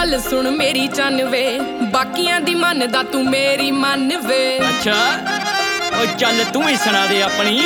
गल सुन मेरी चन वे बाकियां दी मनदा तू मेरी मन वे। अच्छा ओ चल तू ही सुना दे अपनी।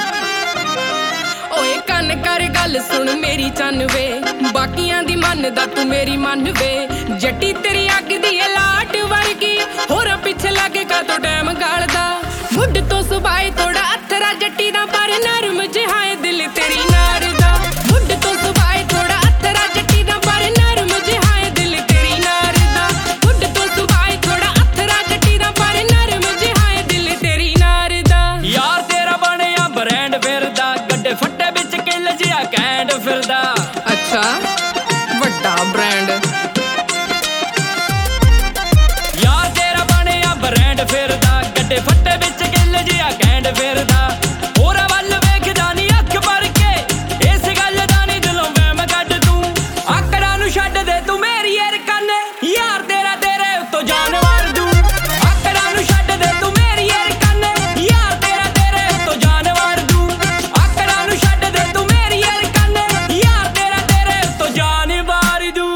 ओए कन कर गल सुन मेरी चन वे बाकियां दी मनदा तू मेरी मन वे। जट्टी तेरी अग दी लाट वर्गी होर पिछे लगे का तो टैम गालदा। मुड तो सुबाए थोड़ा अथरा जट्टी दा पर नरम जिहाए दिल तेरी नार दा। मुड तो सुबाए थोड़ा अथरा जट्टी दा पर नरम जिहाए दिल तेरी नार दा। मुड तो सुबाए थोड़ा अथरा जट्टी दा पर नरम जिहाए दिल तेरी नार दा। यार तेरा बनिया ब्रांड फिरदा गड्डे फट्टे विच किल जिहा कैंड फिरदा। अच्छा वड्डा ब्रांड यार तेरा बनिया ब्रांड फिरदा गड्डे फट्टे विच किल जिहा कैंड फिरदा। होर वल वेखदा नी अख भर के इस गल दा नी दिलों वहम कढ तू। आकड़ां नूं छड्ड दे तू मेरी अरकान यार तेरा तेरे उत्तों जान वार दूं। आकड़ां नूं छड्ड दे तू मेरी अरकान यार तेरा तेरे उत्तों जान वार दूं। आकड़ां नूं छड्ड दे तू मेरी अरकान यार तेरा तेरे उत्तों जान वार दूं।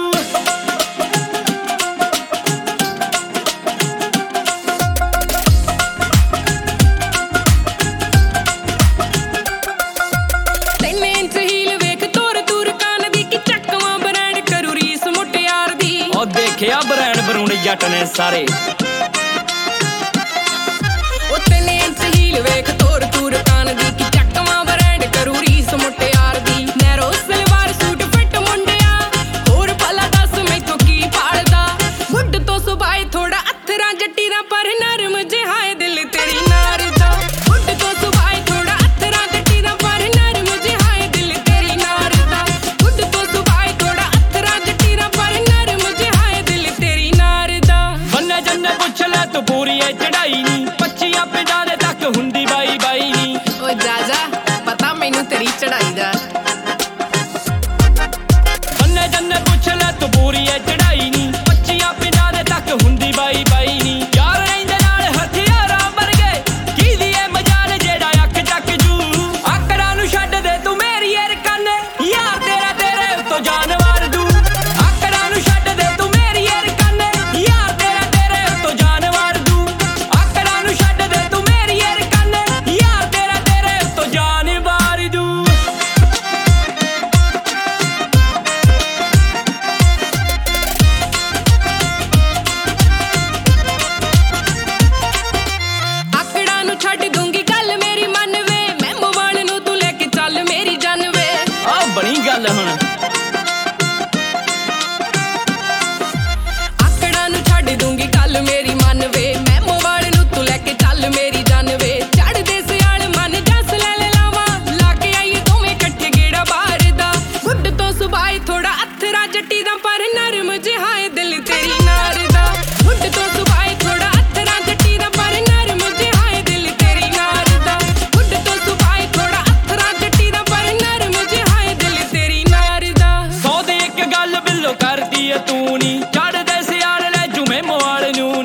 देखिया ब्रांड बरूण जट ने सारे ओ 3 इंच हील वेख तोर तूर कान दी कि चकवा ब्रांड करू रीस मुटियार दी। नैरो सलवार सूट फिट मुंडिया होर भला दस मैथों की पालदा। मुड तो सुबाए थोड़ा अथरा जट्टी दा पर नरम जिहाए दिल तेरी नार दा। मुड तो सुबाए थोड़ा अथरा जट्टी दा पर नरम जिहाए दिल तेरी नार दा। मुड तो सुबाए थोड़ा अथरा जट्टी दा पर नरम जिहाए दिल तेरी नार दा। बन्ने जन्ने पुछ ले तू पूरी है चढ़ाई नी 25 पिंडां तक हुंदी बाई बाई नी। ओ जा पता मैनू तेरी चढ़ाई दा। बन्ने जन्ने पुछ ले तू पूरी है चढ़ाई नी 25 पिंडां तक हुंदी बाई बाई नी। यार रहिंदे नाल हथियारां वर्गे की दी ए मजाल जेड़ा अख चक जू। आकड़ां नूं छड्ड दे तू मेरी अरकान यार तेरा तेरे उत्तों जान वार दूं। आकड़ां नूं छड्ड दे तू मेरी अरकान यार तेरा तेरे उत्तों जान वार दूं। आकड़ां नूं छड्ड दे तू मेरी अरकान यार तेरा तेरे उत्तों जान वार दूं। आकड़ा नू छड्ड दूंगी गल मेरी मन वे मैमो वाल नू तू लेके चल मेरी जान वे। आ बनी गल हुण आकड़ा नू छड्ड दूंगी गल मेरी मन वे मैमो वाल नू तू लेके चल मेरी जान वे। चढ़ दे सियाल मन जस ले लावा लाके आई दोवें इकट्ठे गेड़ा बाहर दा। मुड तो सुबाए थोड़ा अथरा जट्टी दा पर नरम जिहाए दिल तेरी नार दा। मुड तो सुबाए थोड़ा अथरा जट्टी दा पर नरम जिहाए दिल तेरी नार दा। मुड तो सुबाए थोड़ा अथरा जट्टी दा पर नरम जिहाए दिल तेरी नार दा। 100 ਦੀ ਇੱਕ ਗੱਲ ਬਿੱਲੋ ਕਰਦੀ ਐ ਤੂੰ ਨੀ। ਚੜ੍ਹਦੇ ਸਿਆਲ ਲੈ ਜੂ ਮੈਮੋ ਵਾਲ ਨੂੰ